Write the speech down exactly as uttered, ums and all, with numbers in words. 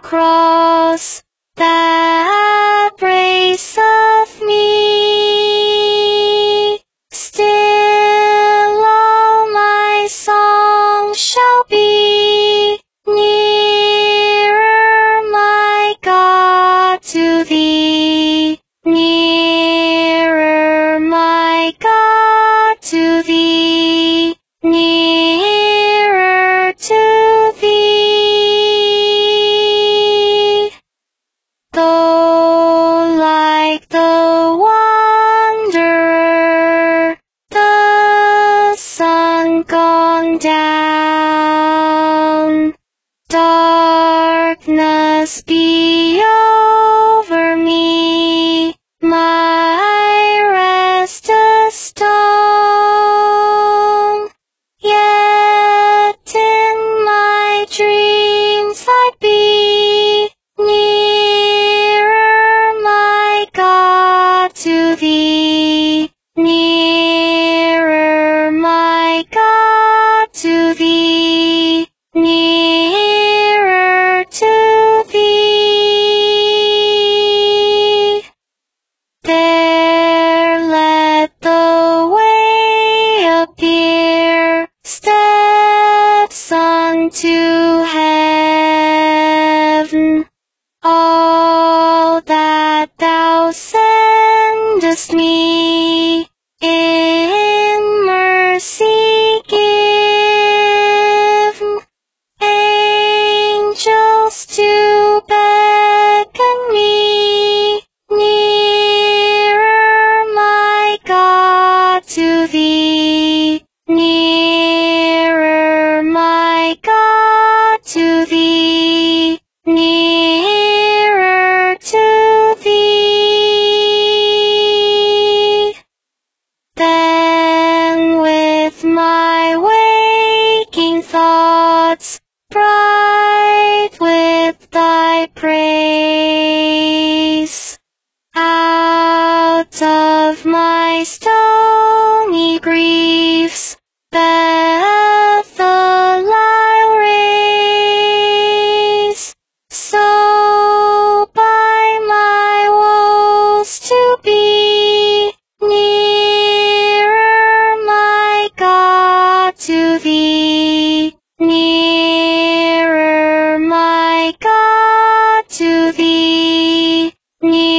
cross that braceth me, still all my song shall be nearer, my God, to thee, nearer, my God, to thee, nearer to thee. Though like the wanderer, the sun gone down, darkness be over me, my rest a stone. Yet in my dreams I'd be nearer, my God, to thee, nearer, my God, to thee, nearer to thee. There let the way appear, steps unto heaven. All that thou sendest me in mercy give, angels to beckon me nearer, my God, to thee, nearer, my God, to thee, nearer to thee. Then with my waking thoughts, bright with thy praise, out of my stony griefs, Bethel I'll raise. So by my woes to be nearer, my God, to thee, nearer, my God, to thee, nearer.